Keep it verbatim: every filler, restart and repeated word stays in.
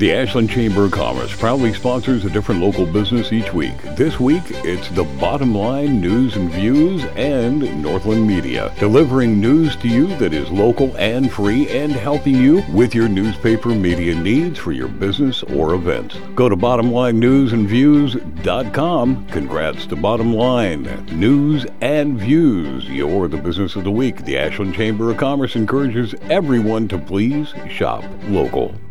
The Ashland Chamber of Commerce proudly sponsors a different local business each week. This week, it's the Bottom Line News and Views and Northland Media, delivering news to you that is local and free and helping you with your newspaper media needs for your business or events. Go to bottom line news and views dot com. Congrats to Bottom Line News and Views. You're the business of the week. The Ashland Chamber of Commerce encourages everyone to please shop local.